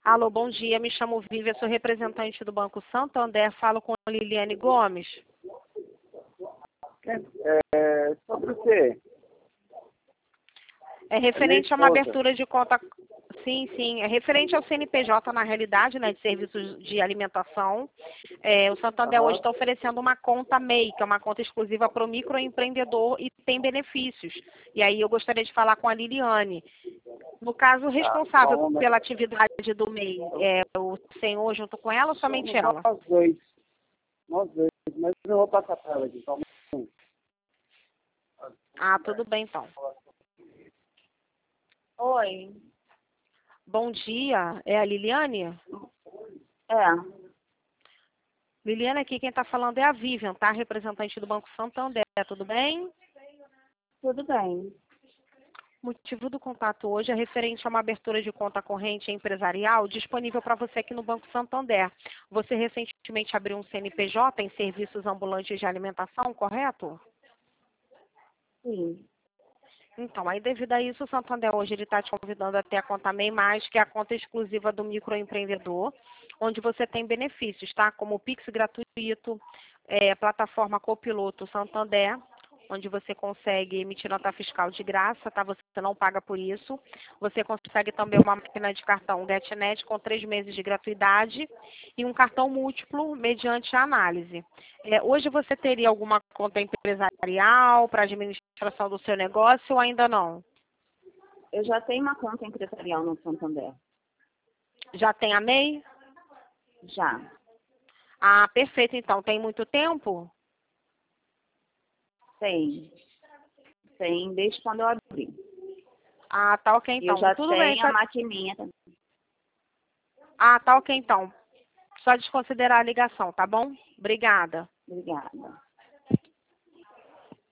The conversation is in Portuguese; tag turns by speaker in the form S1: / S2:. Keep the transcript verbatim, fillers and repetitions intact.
S1: Alô, bom dia. Me chamo Vívia, sou representante do Banco Santander. Falo com a Liliane Gomes.
S2: É, sobre o quê?
S1: É referente a uma abertura de conta. Sim, sim. É referente ao C N P J, na realidade, né, de serviços de alimentação. É, o Santander
S2: Aham.
S1: hoje está oferecendo uma conta M E I, que é uma conta exclusiva para o microempreendedor e tem benefícios. E aí eu gostaria de falar com a Liliane. No caso, o responsável
S2: Tá,
S1: pela atividade do M E I, é o senhor junto com ela ou somente ela?
S2: nós dois. Nós dois. Mas eu vou passar para ela aqui. Só um minuto.
S1: Ah, tudo bem então.
S3: Oi.
S1: Bom dia, é a Liliane?
S3: É.
S1: Liliane, aqui quem está falando é a Vivian, tá? Representante do Banco Santander, tudo bem?
S3: Tudo bem.
S1: O motivo do contato hoje é referente a uma abertura de conta corrente empresarial disponível para você aqui no Banco Santander. Você recentemente abriu um C N P J em serviços ambulantes de alimentação, correto?
S3: Sim.
S1: Então, aí devido a isso, o Santander hoje ele está te convidando a ter a conta M E I Mais, que é a conta exclusiva do microempreendedor, onde você tem benefícios, tá? Como o Pix gratuito, é, a plataforma Copiloto Santander, onde você consegue emitir nota fiscal de graça, tá? Você não paga por isso. Você consegue também uma máquina de cartão GetNet com três meses de gratuidade e um cartão múltiplo mediante a análise. É, hoje você teria alguma conta empresarial para administração do seu negócio ou ainda não?
S3: Eu já tenho uma conta empresarial no Santander.
S1: Já tem a M E I?
S3: Já.
S1: Ah, perfeito. Então, tem muito tempo?
S3: Tem. Tem desde quando eu abri.
S1: Ah, tá ok
S3: E
S1: então.
S3: eu já
S1: Tudo bem.
S3: tenho
S1: Só...
S3: a maquininha também.
S1: Ah, tá ok então. Só desconsiderar a ligação, tá bom? Obrigada.
S3: Obrigada.